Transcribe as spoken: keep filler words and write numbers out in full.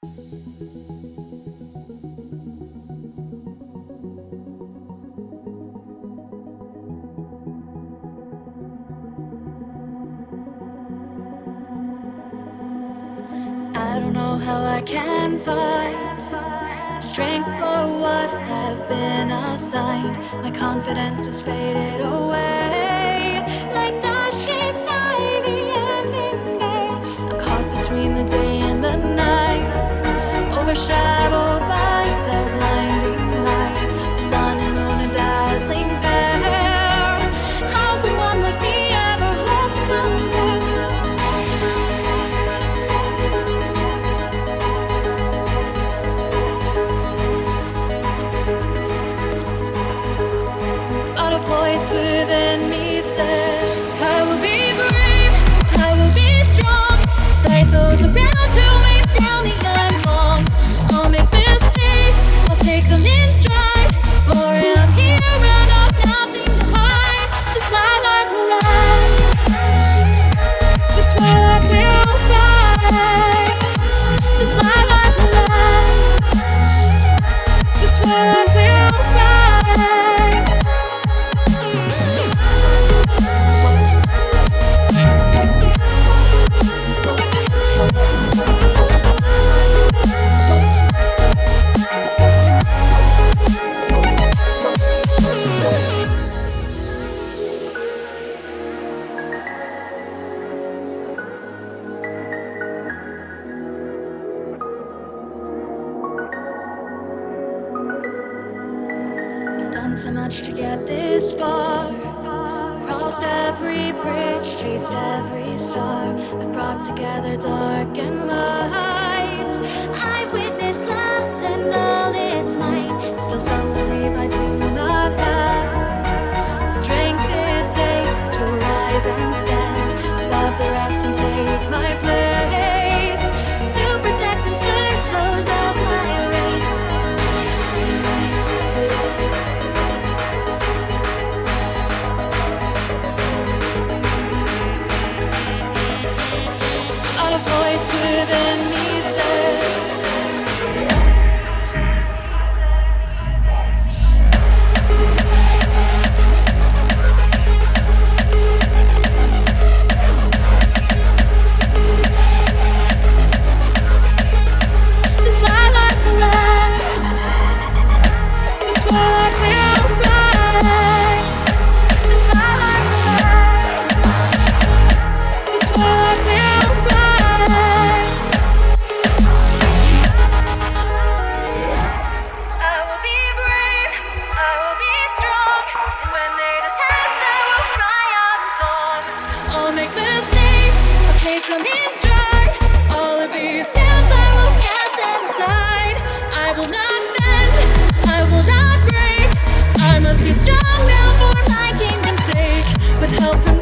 I don't know how I can find the strength for what I've been assigned. My confidence has faded away, like dust shades by the ending day. I'm caught between the day and the night, overshadowed by their blinding light. The sun and moon are dazzling there. How could one like me ever hope to come back? But a voice within me said, I will be brave, I will be strong, despite those around who may tell me I'm wrong. I'll make mistakes, I'll take them in stride, for I'm here and I've nothing to hide. The twilight will rise, the twilight will rise, the twilight will rise, the twilight will rise. I've done so much to get this far, crossed every bridge, chased every star. I've brought together dark and light. I've witnessed love and all its might. Still some believe I do not have the strength it takes to rise and stand above the rest and take my place, to protect and serve those of my race. A voice within me said, the twilight will rise, the twilight will rise, the twilight will rise, the twilight will rise. I will be brave, I will be strong, and when they detest, I will cry out in song. I'll make mistakes, I'll take them in stride. All of these doubts, I will cast them aside. I will not bend, I will not break. I must be strong now for my kingdom's sake. With help from